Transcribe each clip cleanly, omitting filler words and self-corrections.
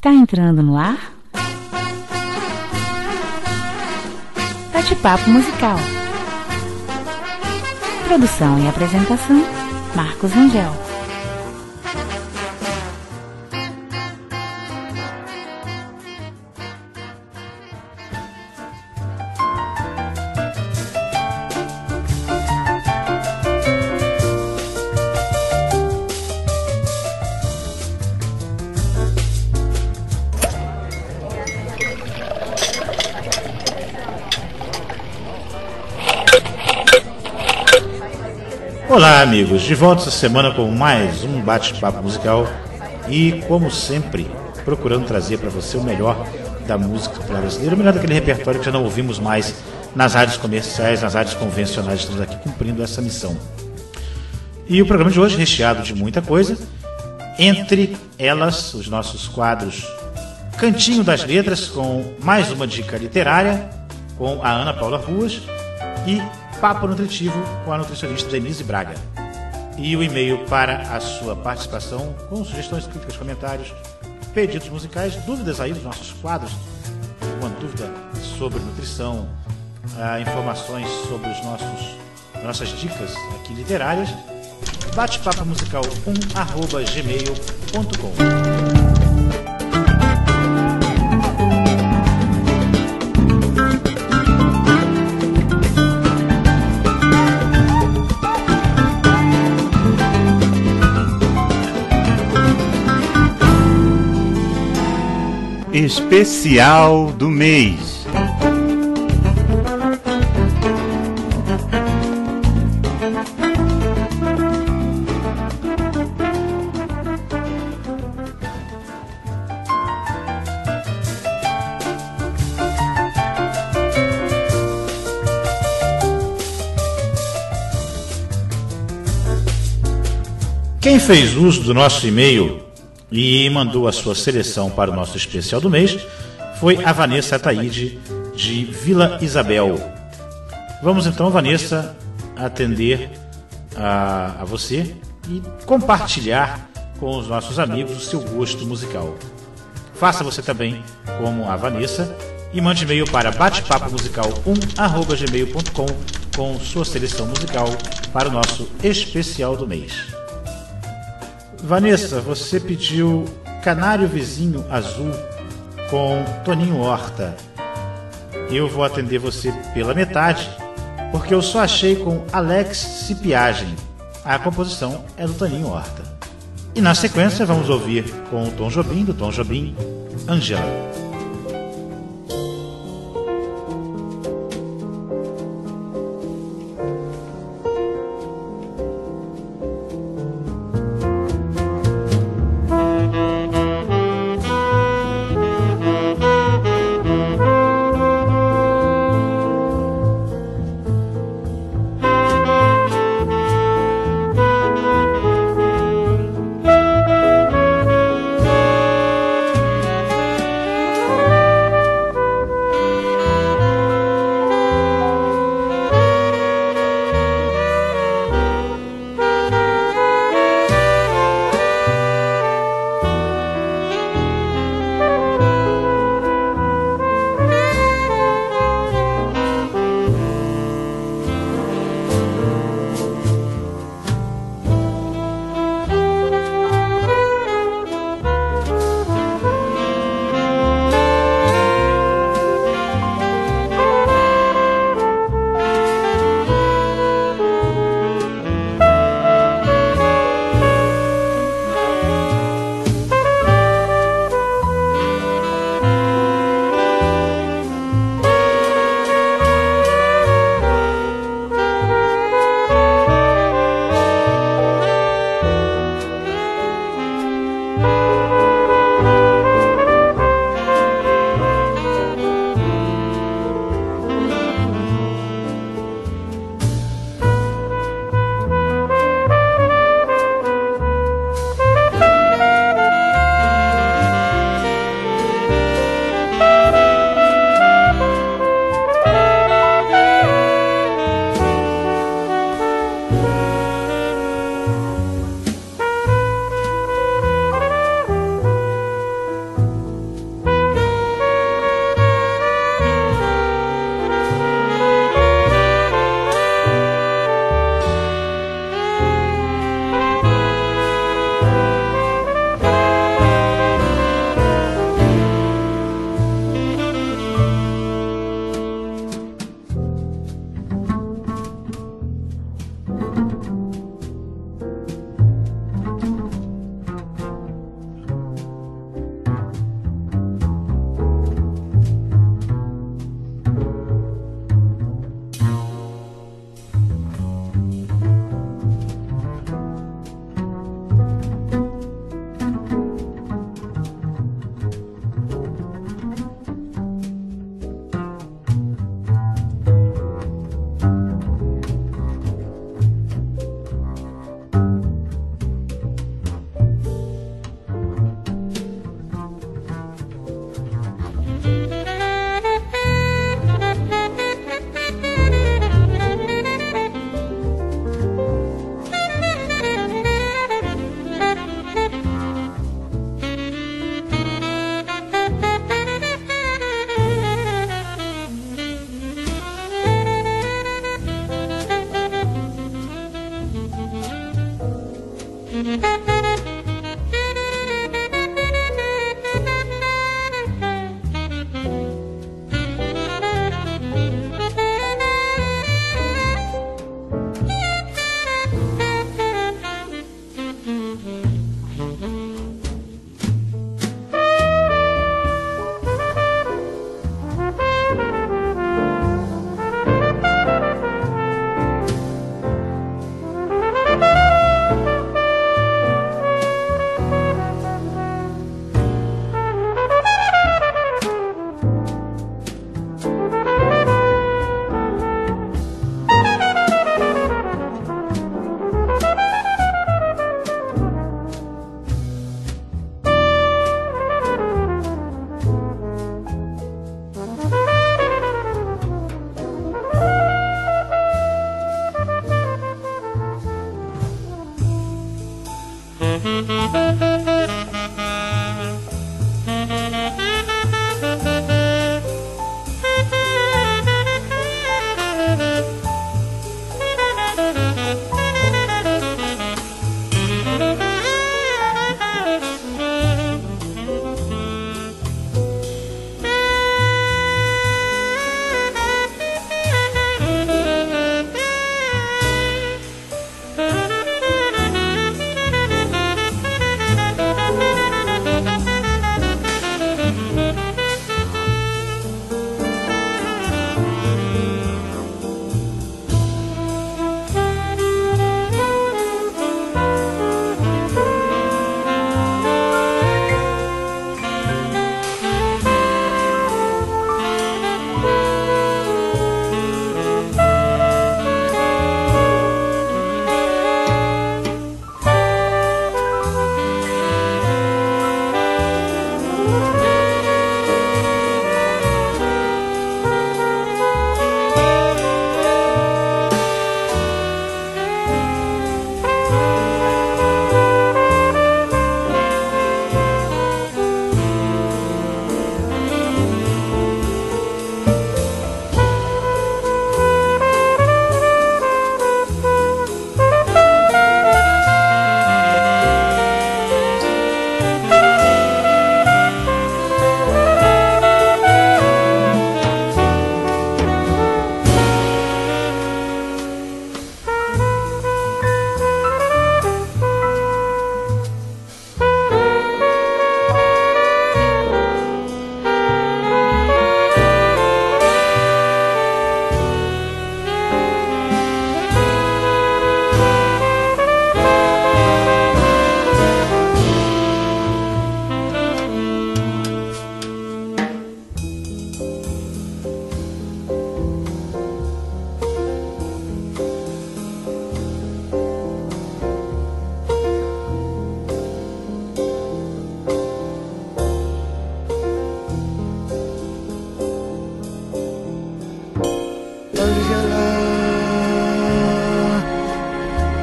Está entrando no ar Bate-Papo Musical. Produção e apresentação, Marcos Angel. Olá amigos, de volta essa semana com mais um bate-papo musical e, como sempre, procurando trazer para você o melhor da música popular brasileira, o melhor daquele repertório que já não ouvimos mais nas rádios comerciais, nas rádios convencionais. Estamos aqui cumprindo essa missão. E o programa de hoje é recheado de muita coisa, entre elas os nossos quadros Cantinho das Letras, com mais uma dica literária com a Ana Paula Ruas, e Papo Nutritivo com a nutricionista Denise Braga. E o e-mail para a sua participação com sugestões, críticas, comentários, pedidos musicais, dúvidas aí dos nossos quadros, alguma dúvida sobre nutrição, informações sobre os nossas dicas aqui literárias, batepapomusical1@gmail.com. Especial do mês. Quem fez uso do nosso e-mail e mandou a sua seleção para o nosso especial do mês foi a Vanessa Ataíde, de Vila Isabel. Vamos então, Vanessa, atender a você e compartilhar com os nossos amigos o seu gosto musical. Faça você também como a Vanessa e mande e-mail para batepapomusical1@gmail.com com sua seleção musical para o nosso especial do mês. Vanessa, você pediu Canário Vizinho Azul com Toninho Horta. Eu vou atender você pela metade, porque eu só achei com Alex Cipiagem. A composição é do Toninho Horta. E na sequência vamos ouvir com o Tom Jobim, do Tom Jobim, Ângela.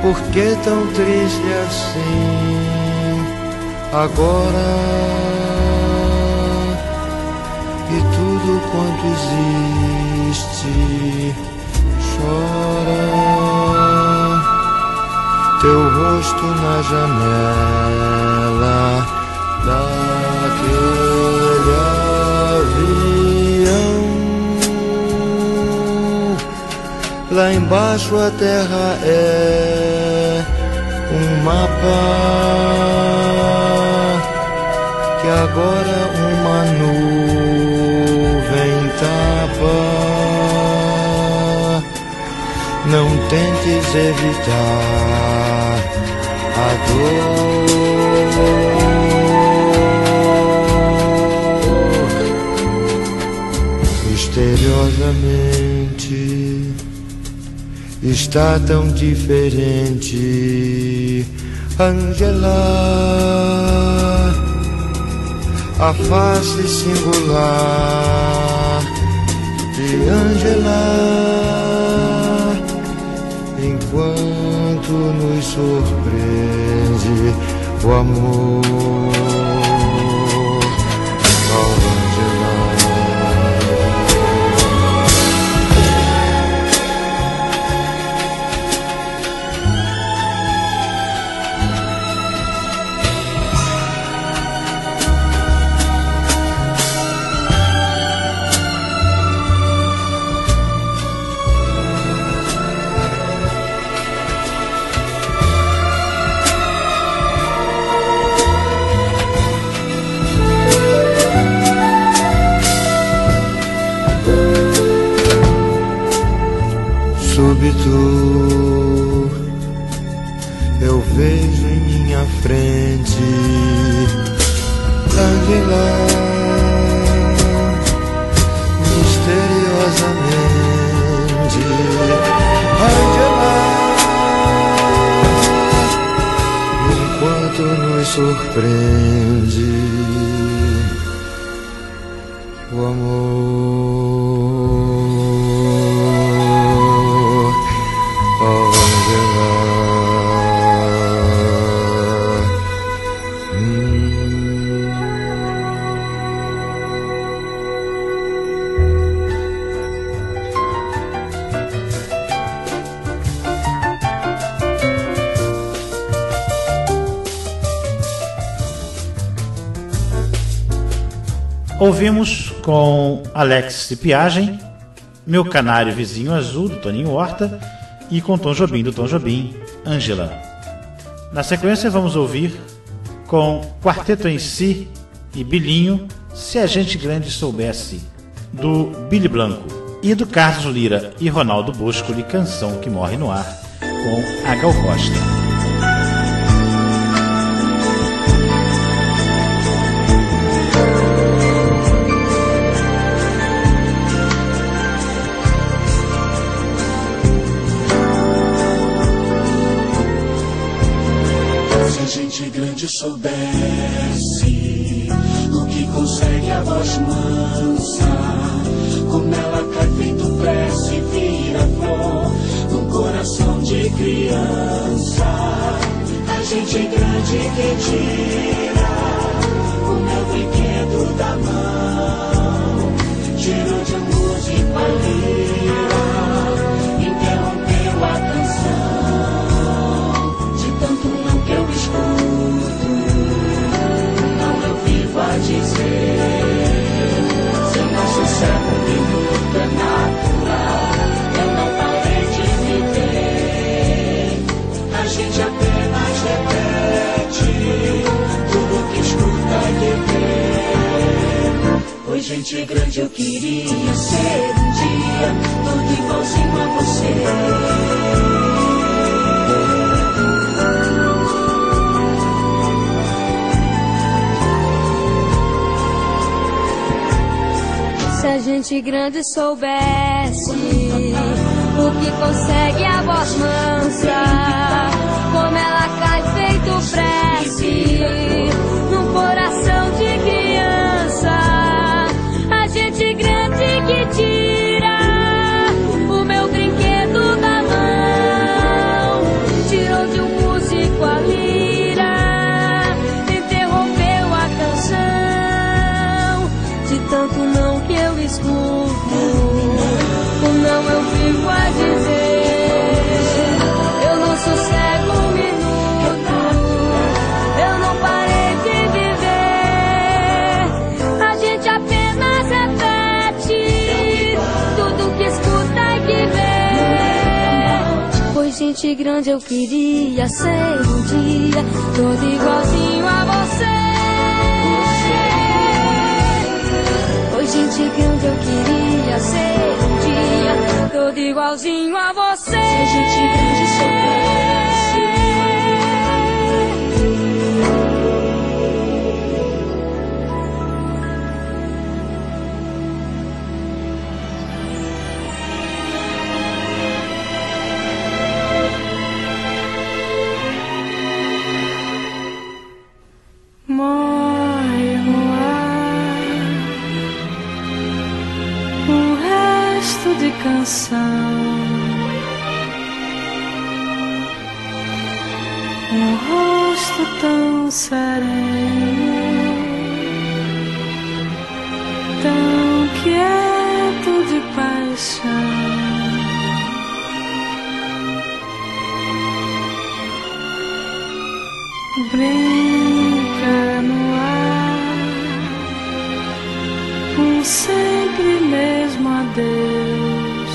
Por que tão triste assim agora? E tudo quanto existe chora. Teu rosto na janela daquele avião. Lá embaixo a terra é um mapa que agora uma nuvem tapa. Não tentes evitar a dor. Misteriosamente está tão diferente, Angela, a face singular de Angela, enquanto nos surpreende o amor. Oh, Angela. Súbito eu vejo em minha frente Angela, misteriosamente Angela, enquanto nos surpreende o amor. Ouvimos com Alex Cipiagem, Meu Canário Vizinho Azul, do Toninho Horta, e com Tom Jobim, do Tom Jobim, Angela. Na sequência vamos ouvir com Quarteto em Si e Bilinho, Se a Gente Grande Soubesse, do Billy Blanco, e do Carlos Lira e Ronaldo Boscoli, Canção que Morre no Ar, com a Gal Costa. Se soubesse o que consegue a voz mansa, como ela cai feito prece e vira flor num coração de criança. A gente grande que tira o meu brinquedo da mão, tirou de música a lira, interrompeu a canção, de tanto não que eu escuto. Dizer, seu nosso céu minuto é natural, eu não parei de viver. A gente apenas repete tudo que escuta e vê. Oi, gente grande, eu queria ser um dia tudo igualzinho a você. Se a gente grande soubesse o que consegue a voz mansa, como ela cai feito prece num coração de criança. A gente grande que tira o meu brinquedo da mão, tirou tanto não que eu escuto, o não eu vivo a dizer. Eu não sossego um minuto, eu não parei de viver. A gente apenas repete tudo que escuta e que vê. Pois gente grande eu queria ser um dia, todo igualzinho a você. Gente grande eu queria ser um dia, todo igualzinho a você. Se a gente grande morre no ar um resto de canção, um rosto tão sereno, tão quieto de paixão. Brinca no ar um sempre mesmo adeus.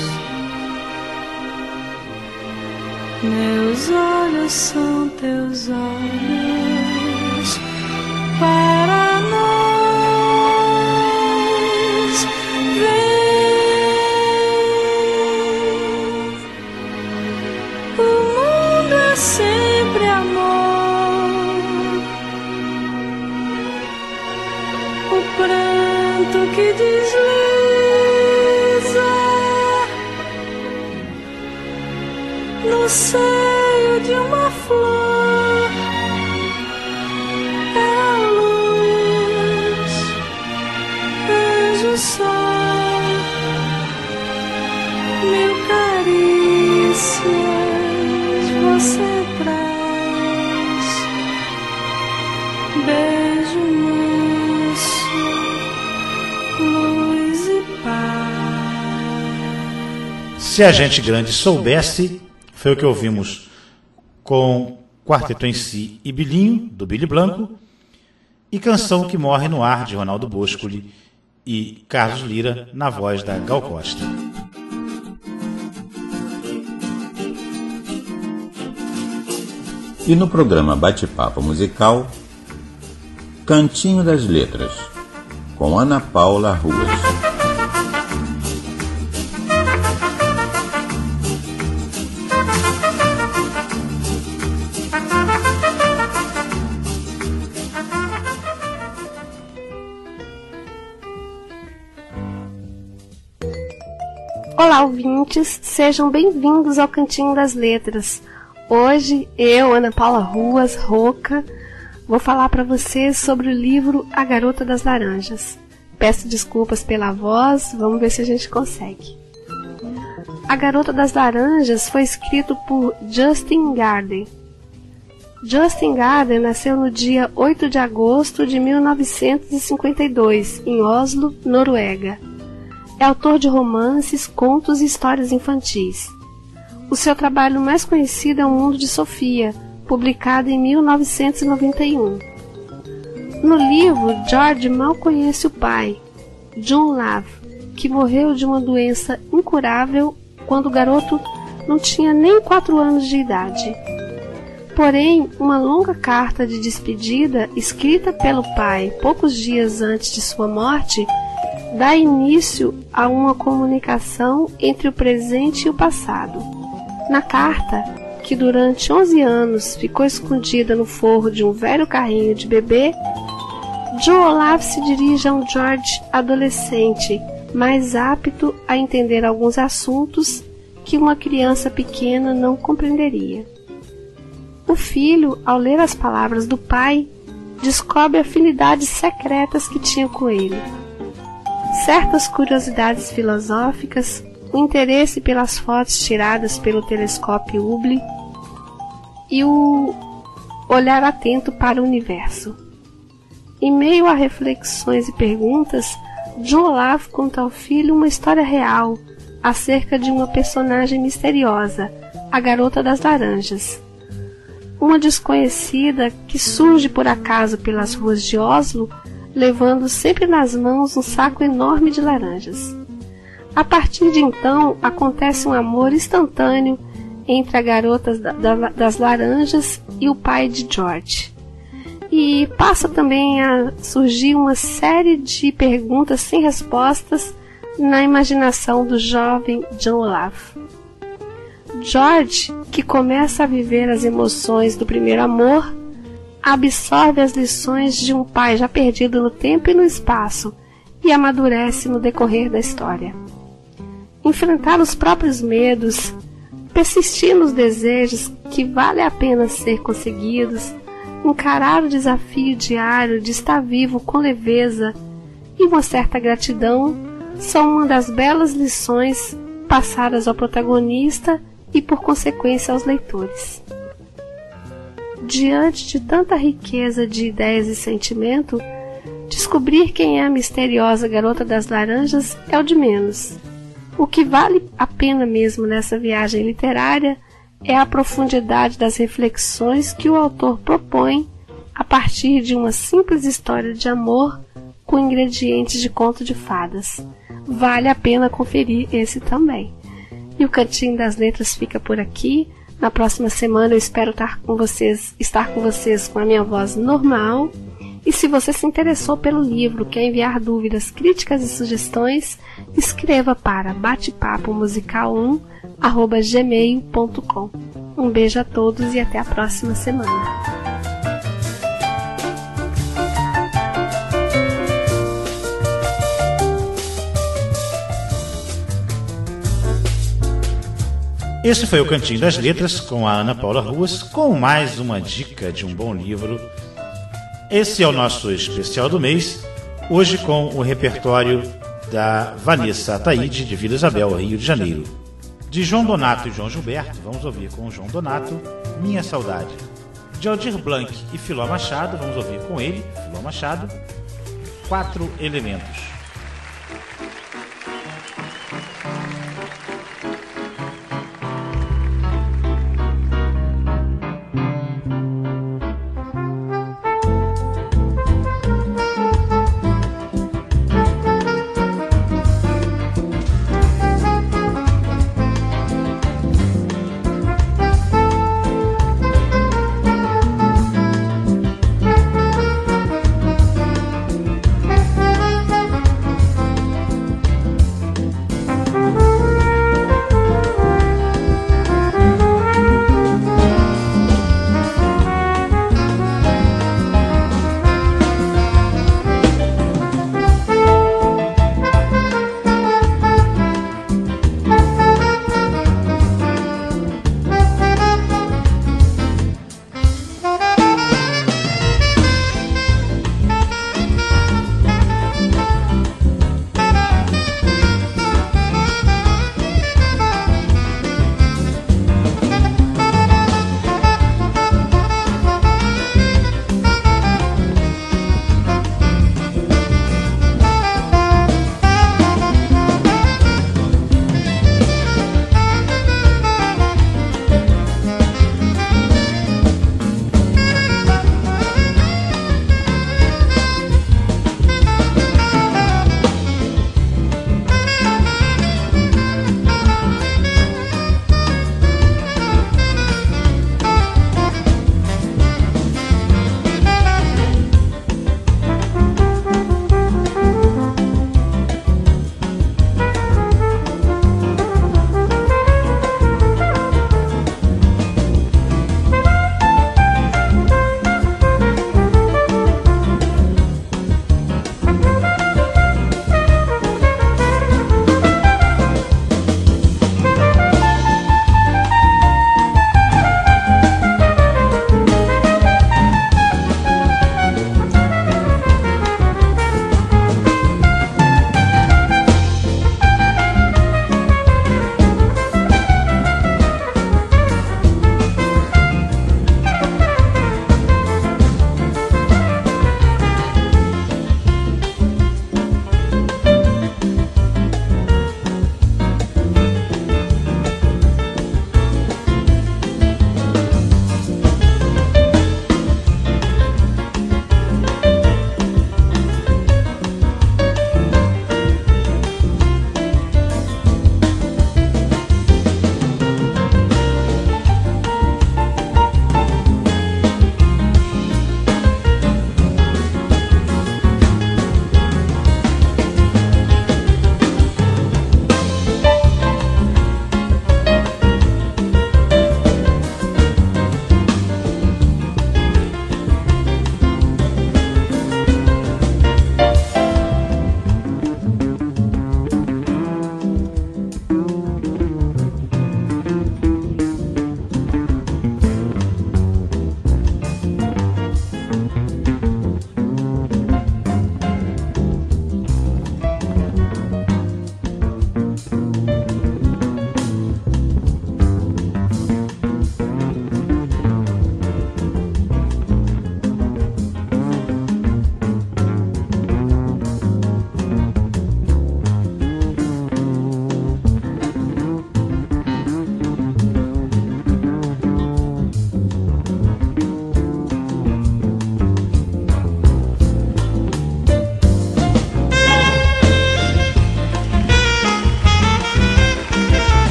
Meus olhos são teus olhos para nós. Vem, o mundo é sempre amor. O pranto que desliza no seio de uma flor é a luz, vejo o sol, mil carícias você traz, beijo manso, luz e paz. Se a gente grande soubesse, foi o que ouvimos com Quarteto em Si e Bilinho, do Billy Blanco, e Canção que Morre no Ar, de Ronaldo Boscoli e Carlos Lira, na voz da Gal Costa. E no programa Bate-Papo Musical, Cantinho das Letras, com Ana Paula Ruas. Olá, ouvintes, sejam bem-vindos ao Cantinho das Letras. Hoje, eu, Ana Paula Ruas, Roca, vou falar para vocês sobre o livro A Garota das Laranjas. Peço desculpas pela voz, vamos ver se a gente consegue. A Garota das Laranjas foi escrito por Justin Garden. Justin Garden nasceu no dia 8 de agosto de 1952, em Oslo, Noruega. É autor de romances, contos e histórias infantis. O seu trabalho mais conhecido é O Mundo de Sofia, publicado em 1991. No livro, George mal conhece o pai, John Love, que morreu de uma doença incurável quando o garoto não tinha nem 4 anos de idade. Porém, uma longa carta de despedida, escrita pelo pai poucos dias antes de sua morte, dá início a uma comunicação entre o presente e o passado. Na carta, que durante 11 anos ficou escondida no forro de um velho carrinho de bebê, John Olaf se dirige a um George adolescente, mais apto a entender alguns assuntos que uma criança pequena não compreenderia. O filho, ao ler as palavras do pai, descobre afinidades secretas que tinha com ele. Certas curiosidades filosóficas, o interesse pelas fotos tiradas pelo telescópio Hubble e o olhar atento para o universo. Em meio a reflexões e perguntas, John Olave conta ao filho uma história real acerca de uma personagem misteriosa, a Garota das Laranjas. Uma desconhecida que surge por acaso pelas ruas de Oslo, levando sempre nas mãos um saco enorme de laranjas. A partir de então, acontece um amor instantâneo entre a Garota das Laranjas e o pai de George. E passa também a surgir uma série de perguntas sem respostas na imaginação do jovem John Olave. George, que começa a viver as emoções do primeiro amor, absorve as lições de um pai já perdido no tempo e no espaço e amadurece no decorrer da história. Enfrentar os próprios medos, persistir nos desejos que vale a pena ser conseguidos, encarar o desafio diário de estar vivo com leveza e uma certa gratidão são uma das belas lições passadas ao protagonista e, por consequência, aos leitores. Diante de tanta riqueza de ideias e sentimento, descobrir quem é a misteriosa Garota das Laranjas é o de menos. O que vale a pena mesmo nessa viagem literária é a profundidade das reflexões que o autor propõe a partir de uma simples história de amor com ingredientes de conto de fadas. Vale a pena conferir esse também. E o Cantinho das Letras fica por aqui. Na próxima semana eu espero estar com vocês com a minha voz normal. E se você se interessou pelo livro, quer enviar dúvidas, críticas e sugestões, escreva para batepapomusical1@gmail.com. Um beijo a todos e até a próxima semana. Esse foi o Cantinho das Letras com a Ana Paula Ruas, com mais uma dica de um bom livro. Esse é o nosso especial do mês, hoje com o repertório da Vanessa Ataíde, de Vila Isabel, Rio de Janeiro. De João Donato e João Gilberto, vamos ouvir com o João Donato, Minha Saudade. De Aldir Blanc e Filó Machado, vamos ouvir com ele, Filó Machado, 4 Elementos.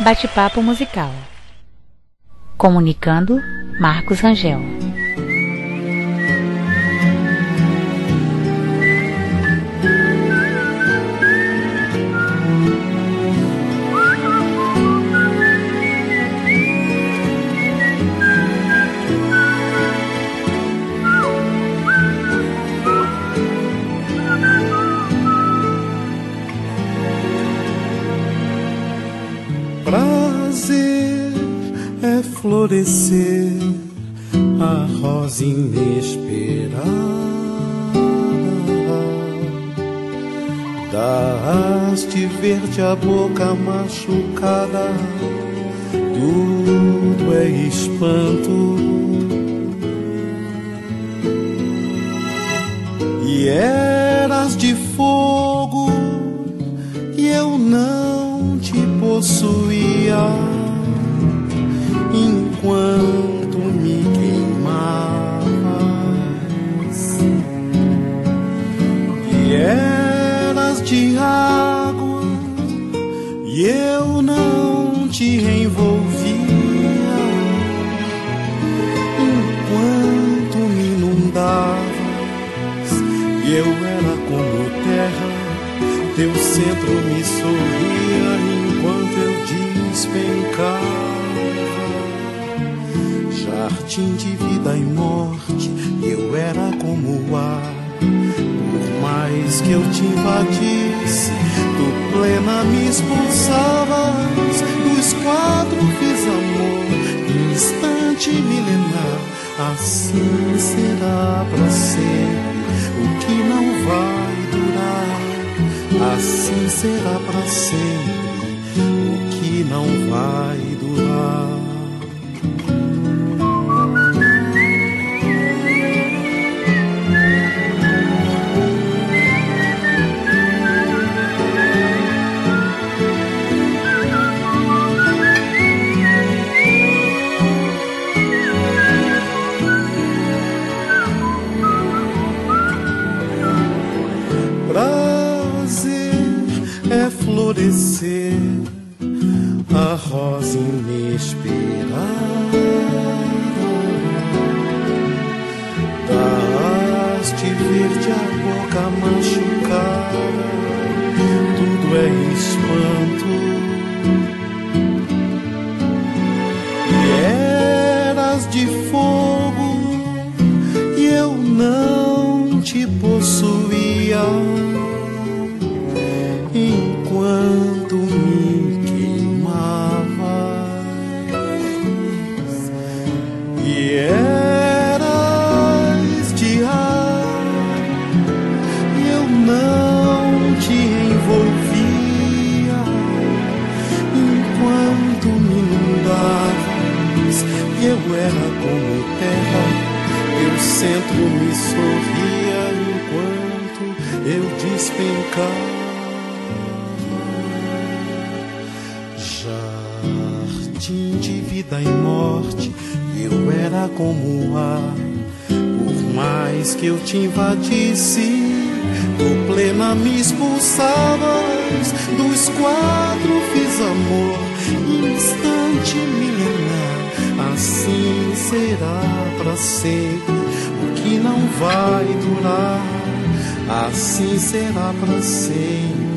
Bate-papo musical. Comunicando, Marcos Rangel. Prazer é florescer a rosa inesperada, da haste verde a boca machucada, tudo é espanto. E eras de fogo e eu não te possuía, enquanto me queimavas. E eras de água e eu não te envolvia, enquanto me inundavas. E eu era como terra, teu centro me sorria enquanto eu despencava. Jardim de vida e morte, eu era como o ar. Por mais que eu te invadisse, tu plena me expulsavas. Dos quatro fiz amor, instante milenar. Assim será pra sempre o que não vai durar. Assim será pra sempre o que não vai durar. Florescer a rosa inesperada, da haste verde a boca machucada, tudo é espanto. E eras de fogo e eu não te possuía, enquanto me queimavas. E eras de ar e eu não te envolvia, enquanto me inundavas. E eu era como terra, teu centro me sorria enquanto eu despencava. Jardim de vida e morte, eu era como o ar. Por mais que eu te invadisse, tu plena me expulsavas. Dos quatro fiz amor, instante milenar. Assim será pra sempre o que não vai durar. Assim será pra sempre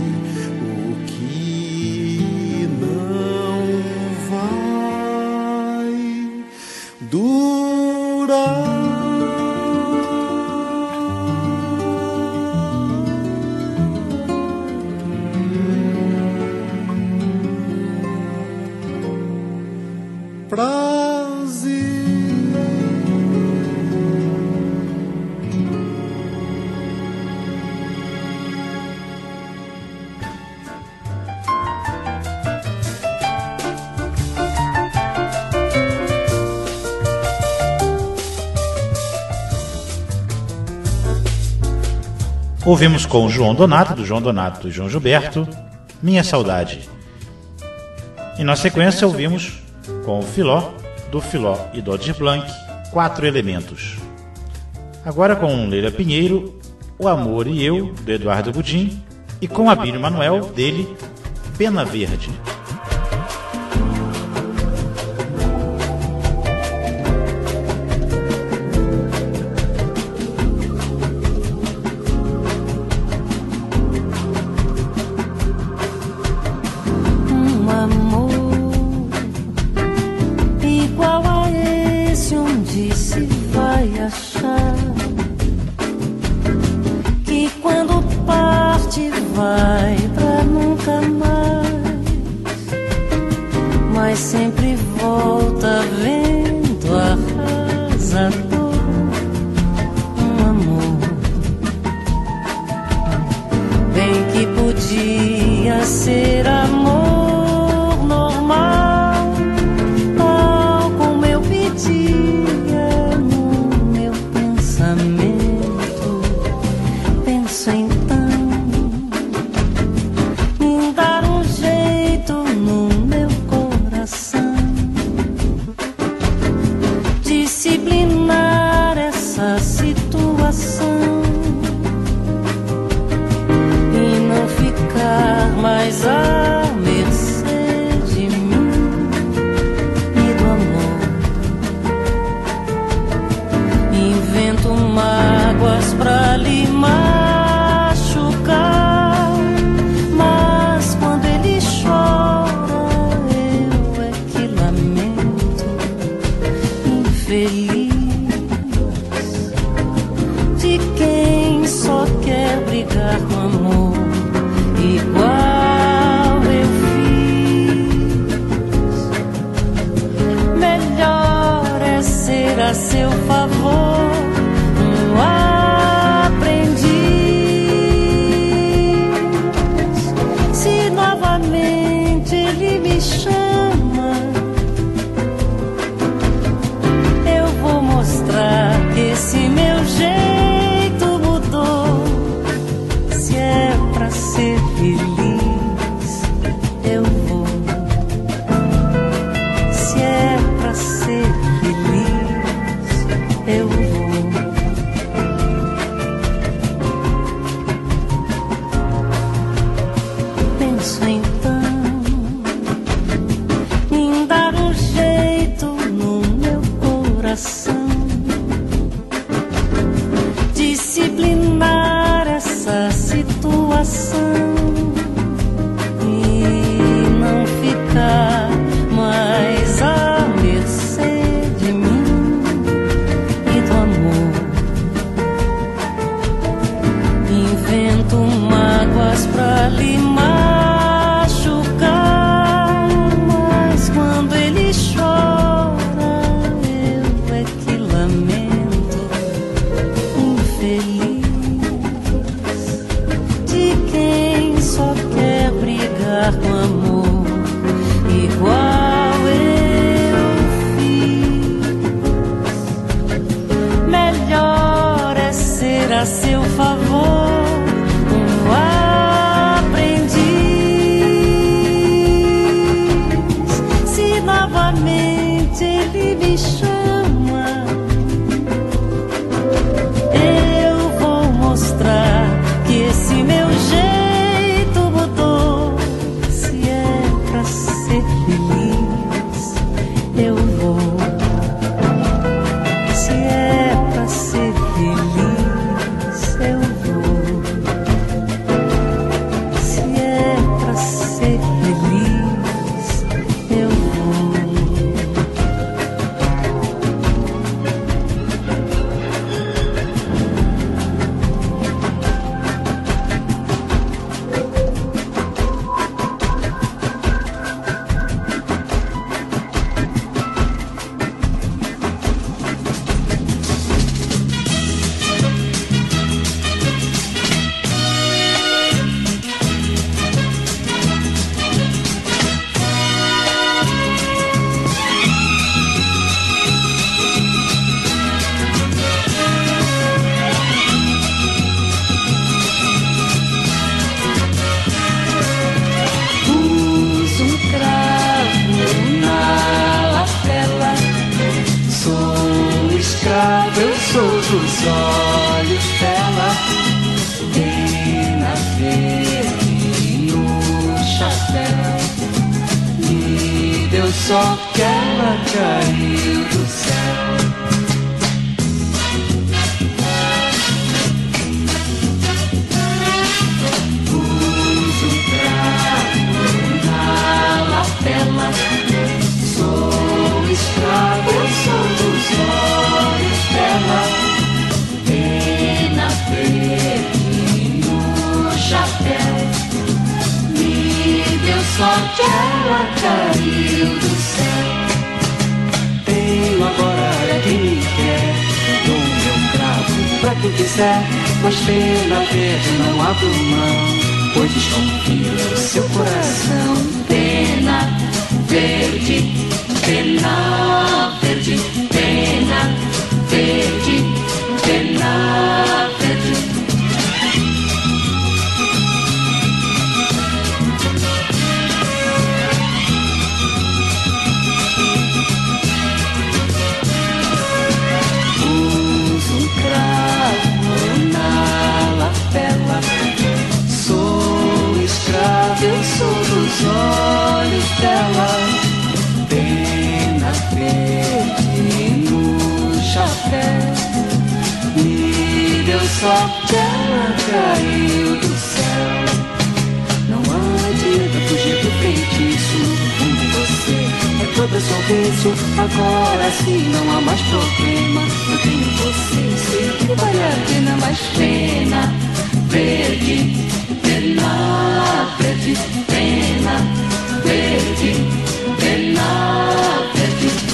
Ouvimos com o João Donato, do João Donato e João Gilberto, Minha Saudade. E na sequência ouvimos com o Filó, do Filó e do Aldir Blanc, Quatro Elementos. Agora com Leila Pinheiro, O Amor e Eu, do Eduardo Gudim, e com Abílio Manuel, dele, Pena Verde. vai pra nunca mais, mas sempre volta vento arrasador. Um amor bem que podia ser amor normal, tal como eu pedia no meu pensamento. Penso então em dar um jeito no meu coração, disciplinar essa situação e não ficar mais à mercê de mim e do amor. Invento mágoas pra lhe machucar, mas quando ele chora eu é que lamento. Infeliz de quem só quer brigar com amor, igual eu fiz. Melhor é ser a seu favor um aprendiz. Se novamente ele me chama, eu vou mostrar que esse meu jeito mudou. Se é pra ser feliz, eu vou. Se é pra ser feliz, eu vou. Penso então em dar um jeito no meu coração, disciplinar essa situação e não ficar mais à mercê de mim e do amor. Invento mágoas pra lhe machucar, mas quando ele chora eu é que lamento. Infeliz de quem só quer brigar com amor, igual eu fiz. Melhor é ser a seu favor um aprendiz. Se novamente ele me chama, eu vou mostrar que esse meu jeito mudou. Se é pra ser feliz, eu vou. Se é pra ser feliz, eu vou. Se é pra ser feliz, eu vou. Pus um cravo na lapela, sou escravo, eu sou dos olhos dela. Pena verde no chapéu, me deu só que ela caiu do céu. Pus um cravo na lapela, sou escravo, eu sou dos olhos dela. Pena verde no chapéu, sorte, ela caiu do céu. Tenho agora quem me quer, dou meu cravo pra quem quiser, mas pena verde não abro mão, pois desconfio do seu coração. Pena verde, pena verde, pena verde, pena verde. Uso um cravo na lapela, sou escravo, eu sou dos olhos dela. Pena verde no chapéu, me deu sorte, ela caiu do céu. Não adianta fugir do feitiço, você é toda sorriso. Agora sim não há mais problema, eu tenho você, sei que vale a pena. Mas pena verde, pena verde, pena verde, pena verde.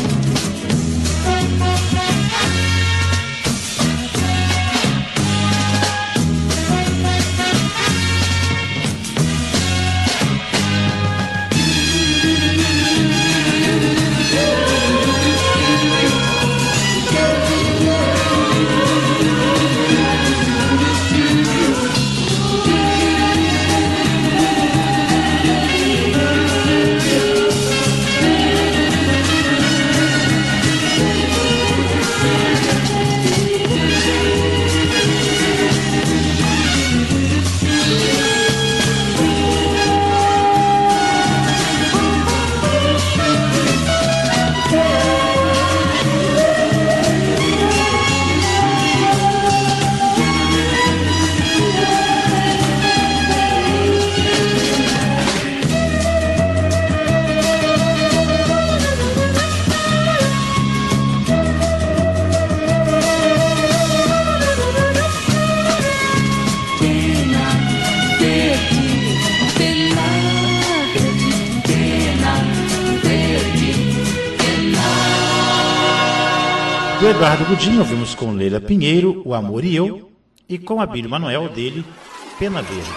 Do Eduardo Godinho, ouvimos com Leila Pinheiro, O Amor e Eu, e com Abílio Manuel dele, Pena Verde.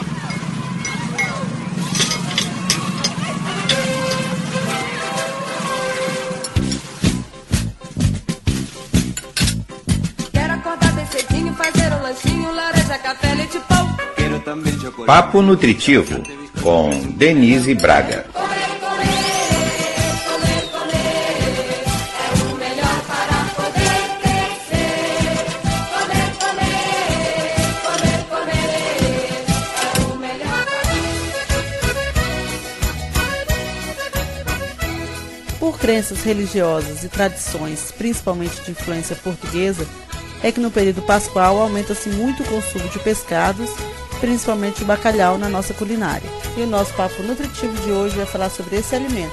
Quero acordar bem cedinho, fazer um lanchinho, laranja, café, leite, pão. Quero também chocolate. Papo Nutritivo, com Denise Braga. Por crenças religiosas e tradições, principalmente de influência portuguesa, é que no período pascual aumenta-se muito o consumo de pescados, principalmente o bacalhau, na nossa culinária. E o nosso papo nutritivo de hoje vai falar sobre esse alimento.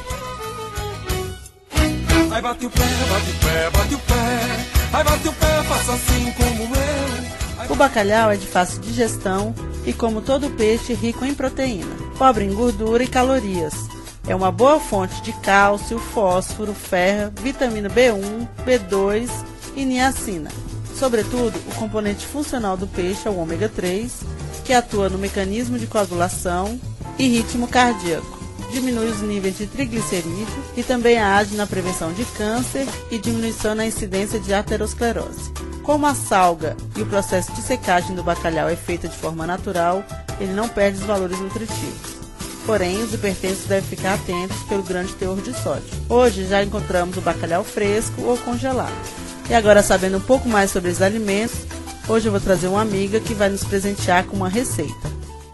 Ai, bate o pé, bate o pé, bate o pé. Ai, bate o pé, faça assim como eu. O bacalhau é de fácil digestão e, como todo peixe, rico em proteína, pobre em gordura e calorias. É uma boa fonte de cálcio, fósforo, ferro, vitamina B1, B2 e niacina. Sobretudo, o componente funcional do peixe é o ômega 3, que atua no mecanismo de coagulação e ritmo cardíaco. Diminui os níveis de triglicerídeos e também age na prevenção de câncer e diminuição na incidência de aterosclerose. Como a salga e o processo de secagem do bacalhau é feita de forma natural, ele não perde os valores nutritivos. Porém, os hipertensos devem ficar atentos pelo grande teor de sódio. Hoje já encontramos o bacalhau fresco ou congelado. E agora, sabendo um pouco mais sobre esses alimentos, hoje eu vou trazer uma amiga que vai nos presentear com uma receita.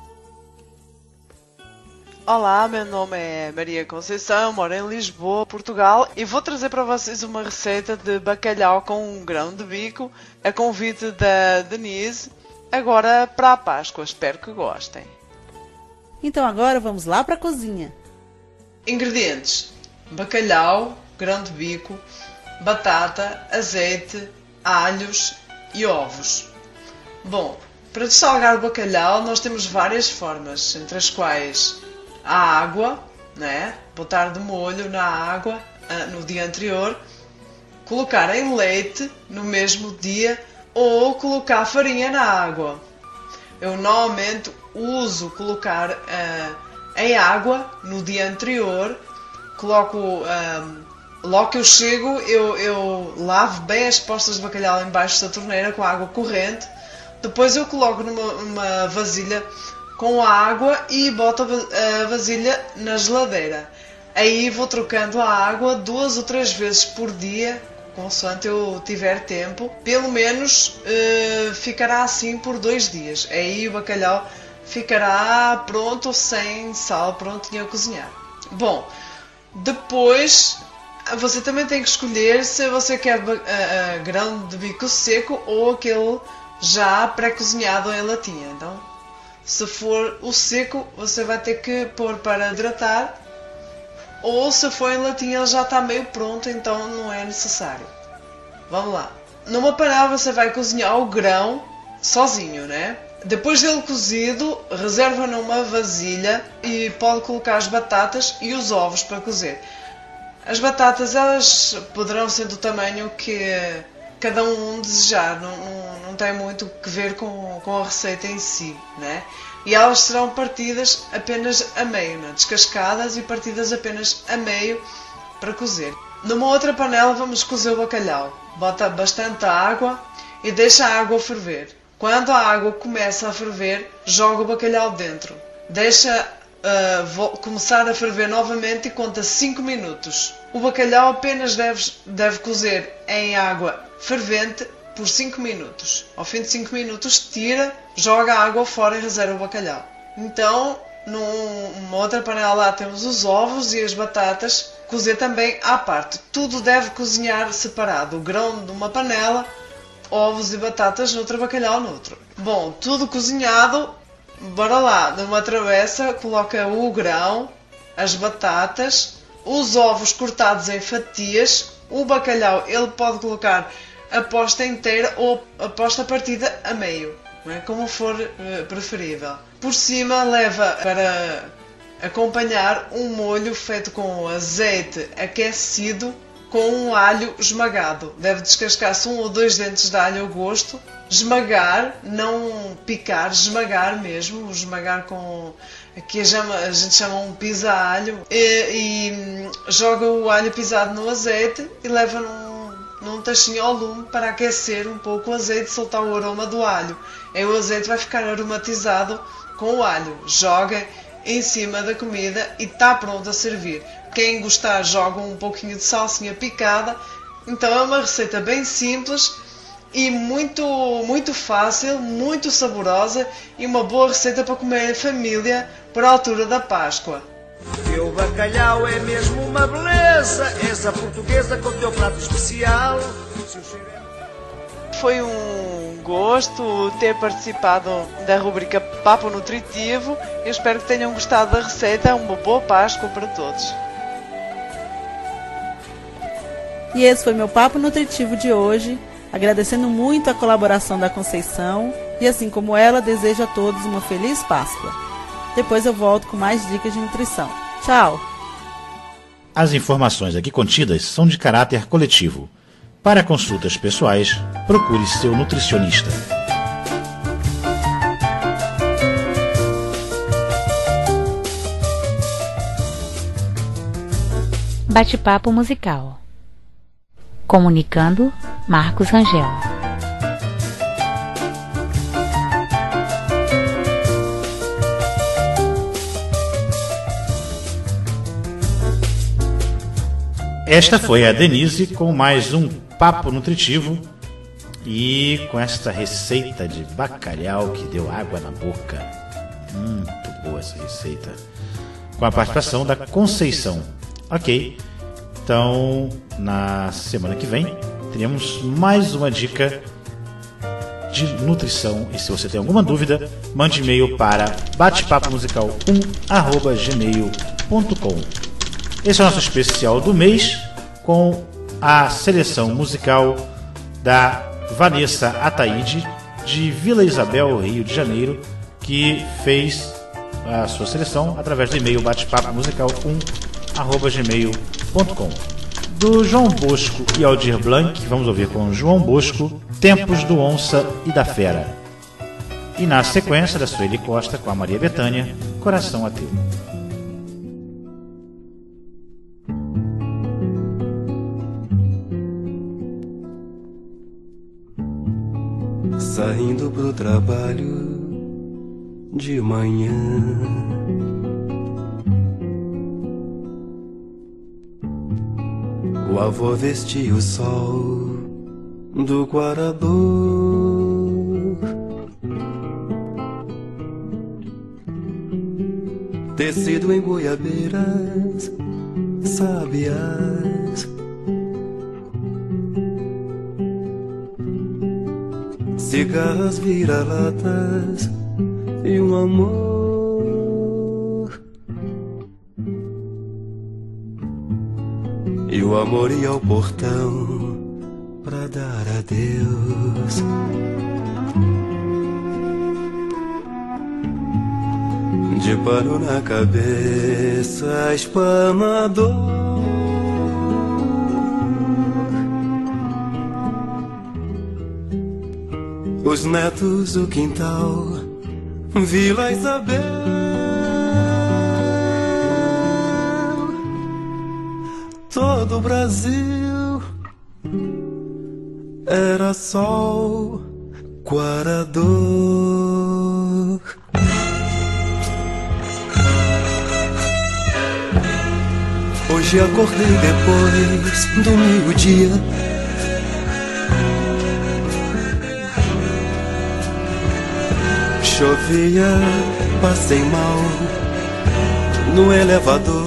Olá, meu nome é Maria Conceição, moro em Lisboa, Portugal, e vou trazer para vocês uma receita de bacalhau com um grão de bico, a convite da Denise, agora para a Páscoa. Espero que gostem. Então agora vamos lá para a cozinha. Ingredientes: bacalhau, grão de bico, batata, azeite, alhos e ovos. Bom, para dessalgar o bacalhau nós temos várias formas, entre as quais a água, né? Botar de molho na água no dia anterior, colocar em leite no mesmo dia ou colocar farinha na água. Eu normalmente uso colocar em água no dia anterior, coloco, logo que eu chego, eu lavo bem as postas de bacalhau embaixo da torneira com água corrente, depois eu coloco numa vasilha com água e boto a vasilha na geladeira. Aí vou trocando a água 2 ou 3 vezes por dia, consoante eu tiver tempo. Pelo menos ficará assim por 2 dias. Aí o bacalhau ficará pronto, sem sal, prontinho a cozinhar. Bom, depois você também tem que escolher se você quer grão de bico seco ou aquele já pré-cozinhado em latinha. Então, se for o seco, você vai ter que pôr para hidratar, ou se for em latinha ele já está meio pronto, então não é necessário. Vamos lá. Numa panela você vai cozinhar o grão sozinho, né? Depois dele cozido, reserva numa vasilha e pode colocar as batatas e os ovos para cozer. As batatas, elas poderão ser do tamanho que cada um desejar, não tem muito que ver com a receita em si, né? E elas serão partidas apenas a meio, né? Descascadas e partidas apenas a meio para cozer. Numa outra panela vamos cozer o bacalhau. Bota bastante água e deixa a água ferver. Quando a água começa a ferver, joga o bacalhau dentro. Deixa começar a ferver novamente e conta 5 minutos. O bacalhau apenas deve cozer em água fervente por 5 minutos. Ao fim de 5 minutos, tira, joga a água fora e reserva o bacalhau. Então, numa outra panela lá temos os ovos e as batatas, cozer também à parte. Tudo deve cozinhar separado. O grão numa panela, ovos e batatas noutra, bacalhau noutro. Bom, tudo cozinhado, bora lá. Numa travessa, coloca o grão, as batatas, os ovos cortados em fatias, o bacalhau, ele pode colocar a posta inteira ou a posta partida a meio, não é? Como for preferível. Por cima leva para acompanhar um molho feito com azeite aquecido com um alho esmagado. Deve descascar-se 1 ou 2 dentes de alho ao gosto. Esmagar, não picar, esmagar mesmo. Esmagar com... Aqui a gente chama um pisa-alho. E joga o alho pisado no azeite e leva num tachinho ao lume para aquecer um pouco o azeite e soltar o aroma do alho. Aí o azeite vai ficar aromatizado com o alho. Joga em cima da comida e está pronto a servir. Quem gostar joga um pouquinho de salsinha picada. Então é uma receita bem simples e muito, muito fácil, muito saborosa e uma boa receita para comer em família por altura da Páscoa. Teu bacalhau é mesmo uma beleza, essa portuguesa com teu prato especial. Foi um gosto ter participado da rubrica Papo Nutritivo. Eu espero que tenham gostado da receita. Uma boa Páscoa para todos. E esse foi meu Papo Nutritivo de hoje, agradecendo muito a colaboração da Conceição e, assim como ela, desejo a todos uma feliz Páscoa. Depois eu volto com mais dicas de nutrição. Tchau! As informações aqui contidas são de caráter coletivo. Para consultas pessoais, procure seu nutricionista. Bate-papo musical. Comunicando, Marcos Rangel. Esta foi a Denise com mais um Papo Nutritivo e com esta receita de bacalhau que deu água na boca. Muito boa essa receita. Com a participação da Conceição. Ok, então na semana que vem teremos mais uma dica de nutrição. E se você tem alguma dúvida, mande e-mail para batepapomusical1@gmail.com. Esse é o nosso especial do mês com a seleção musical da Vanessa Ataíde, de Vila Isabel, Rio de Janeiro, que fez a sua seleção através do e-mail batepapomusical1@gmail.com. Do João Bosco e Aldir Blanc, vamos ouvir com João Bosco, Tempos do Onça e da Fera. E na sequência da Sueli Costa com a Maria Bethânia, Coração Ateu. Saindo pro trabalho de manhã, o avô vestia o sol do Guarador. Tecido em goiabeiras, sabiás, cigarras, vira-latas e um amor. E o amor ia ao portão pra dar adeus. De pano na cabeça, espanador. Os netos, o quintal, Vila Isabel. Todo o Brasil era sol, Guarador. Hoje acordei depois do meio-dia, chovia, passei mal no elevador.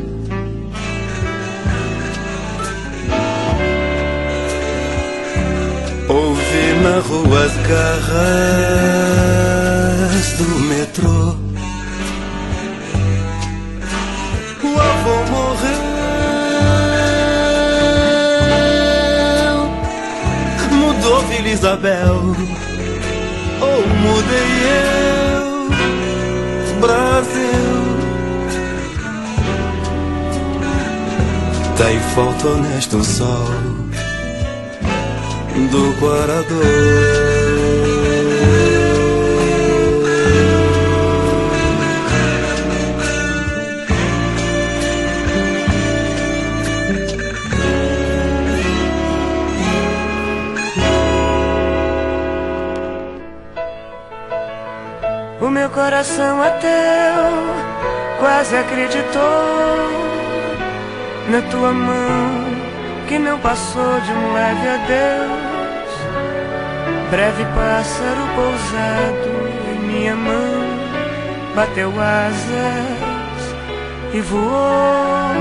Ouvi na rua as garras do metrô. O avô morreu, mudou Vila Isabel. Ou mudei eu, Brasil. Tem falta honesto o sol do Guarador. O meu coração ateu quase acreditou na tua mão que não passou de um leve adeus. Breve pássaro pousado em minha mão bateu asas e voou.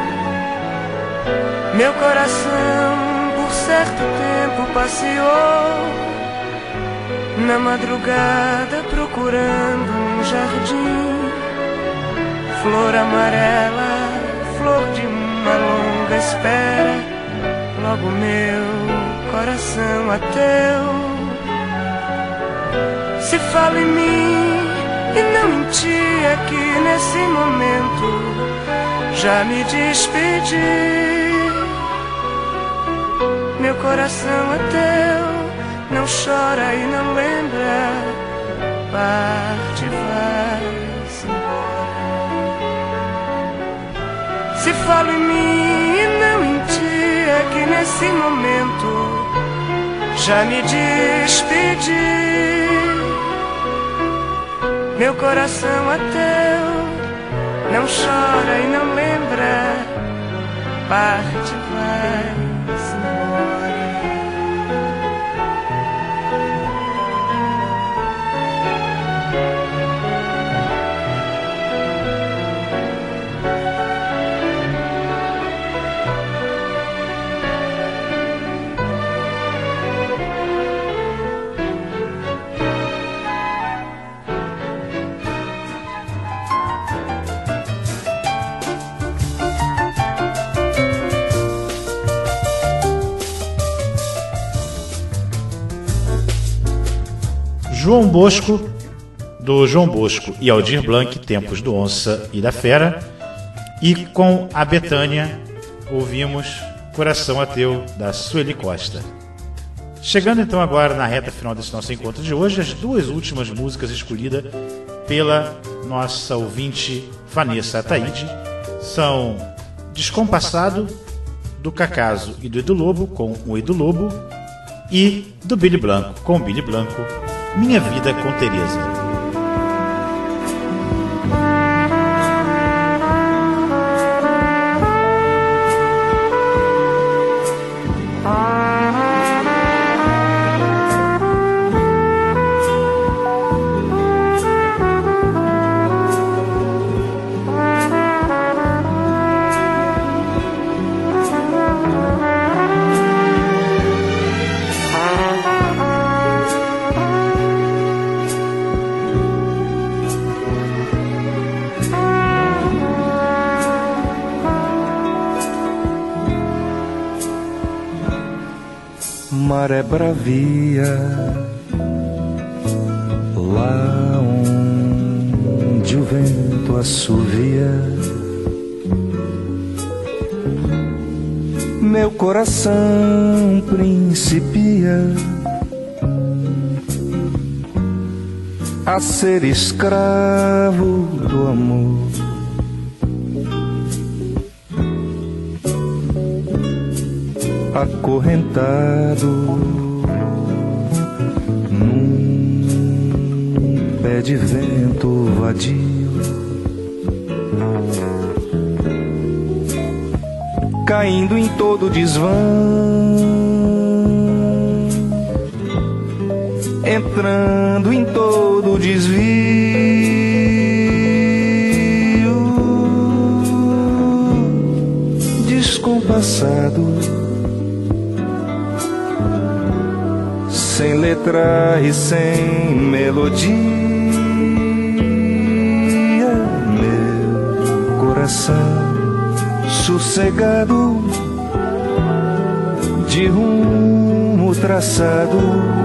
Meu coração por certo tempo passeou na madrugada procurando um jardim, flor amarela, flor de uma longa espera. Logo meu coração ateu se fala em mim e não em ti, é que nesse momento já me despedi. Meu coração ateu não chora e não lembra, parte, vai-se embora. Se falo em mim e não em ti, é que nesse momento já me despedi. Meu coração ateu não chora e não lembra, parte, vai-se embora. João Bosco, do João Bosco e Aldir Blanc, Tempos do Onça e da Fera. E com a Betânia ouvimos Coração Ateu, da Sueli Costa. Chegando então agora na reta final desse nosso encontro de hoje, as duas últimas músicas escolhidas pela nossa ouvinte Vanessa Ataíde são Descompassado, do Cacaso e do Edu Lobo, com o Edu Lobo, e do Billy Blanco, com o Billy Blanco, Minha Vida com Teresa. Maré bravia, lá onde o vento assovia, meu coração principia a ser escravo do amor. Acorrentado num pé de vento vadio, caindo em todo desvão, entrando em todo desvio, descompassado, sem letra e sem melodia, meu coração sossegado, de rumo traçado,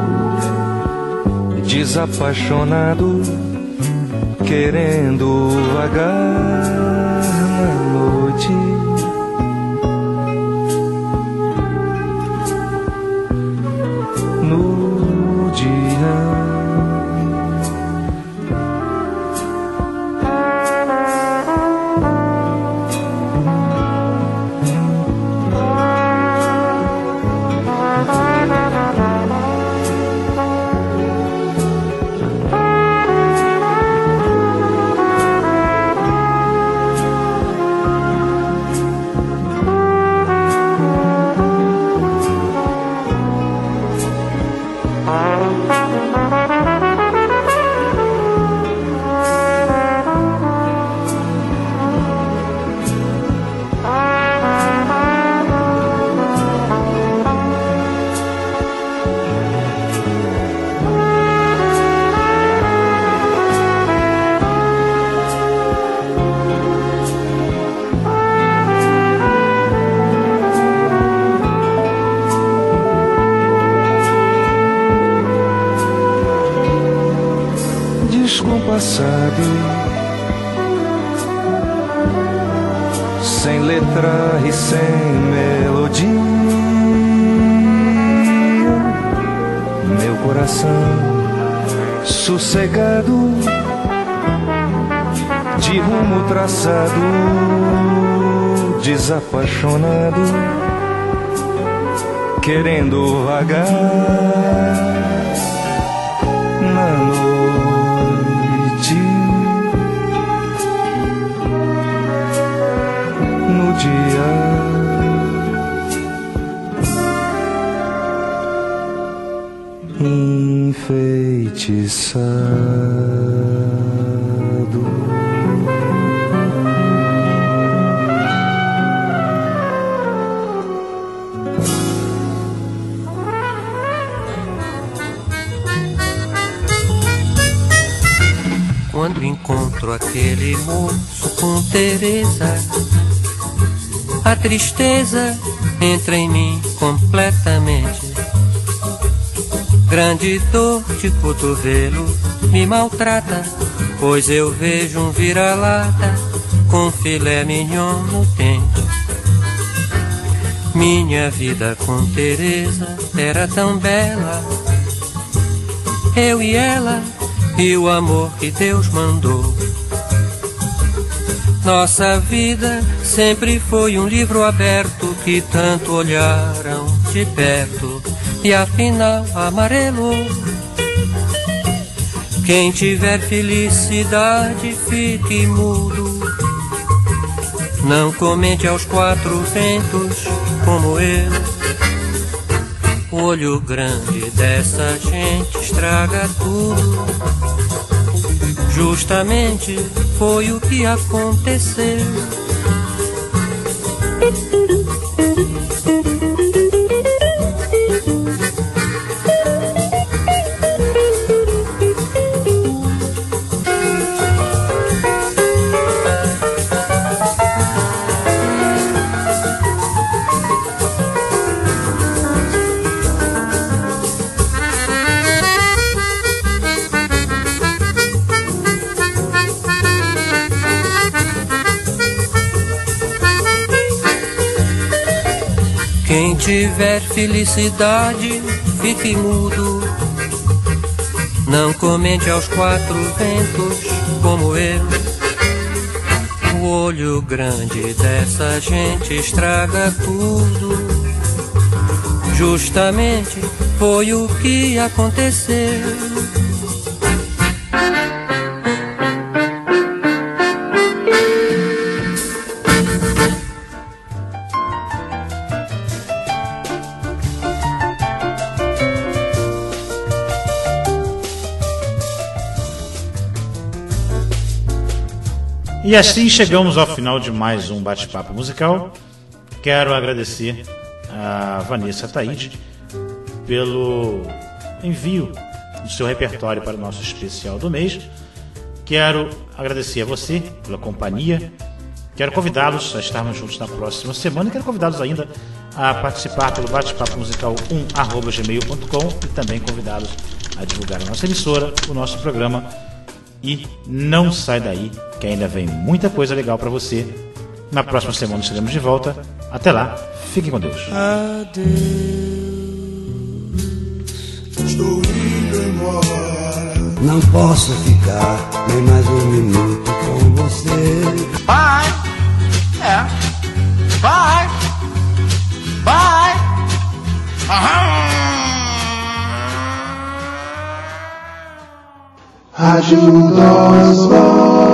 desapaixonado, querendo vagar na noite. No dia, descompassado, sem letra e sem melodia, meu coração sossegado, de rumo traçado, desapaixonado, querendo vagar na noite. No dia, enfeitiçado, quando encontro aquele moço com Teresa, a tristeza entra em mim completamente. Grande dor de cotovelo me maltrata, pois eu vejo um vira-lata com filé mignon no dente. Minha vida com Teresa era tão bela, eu e ela e o amor que Deus mandou. Nossa vida sempre foi um livro aberto que tanto olharam de perto e afinal amarelou. Quem tiver felicidade fique mudo, não comente aos quatro ventos como eu. O olho grande dessa gente estraga tudo. Justamente foi o que aconteceu. Quem tiver felicidade, fique mudo, não comente aos quatro ventos como eu. O olho grande dessa gente estraga tudo. Justamente foi o que aconteceu. E assim chegamos ao final de mais um bate-papo musical. Quero agradecer a Vanessa Ataíde pelo envio do seu repertório para o nosso especial do mês. Quero agradecer a você pela companhia. Quero convidá-los a estarmos juntos na próxima semana. Quero convidá-los ainda a participar pelo bate-papo musical 1@gmail.com e também convidá-los a divulgar a nossa emissora, o nosso programa. E não sai daí, que ainda vem muita coisa legal para você. Na próxima semana estaremos de volta. Até lá, fiquem com Deus. Adeus, estou indo embora. Não posso ficar nem mais um minuto com você. Bye! É. Bye! Bye! Aham! Ajuda-os,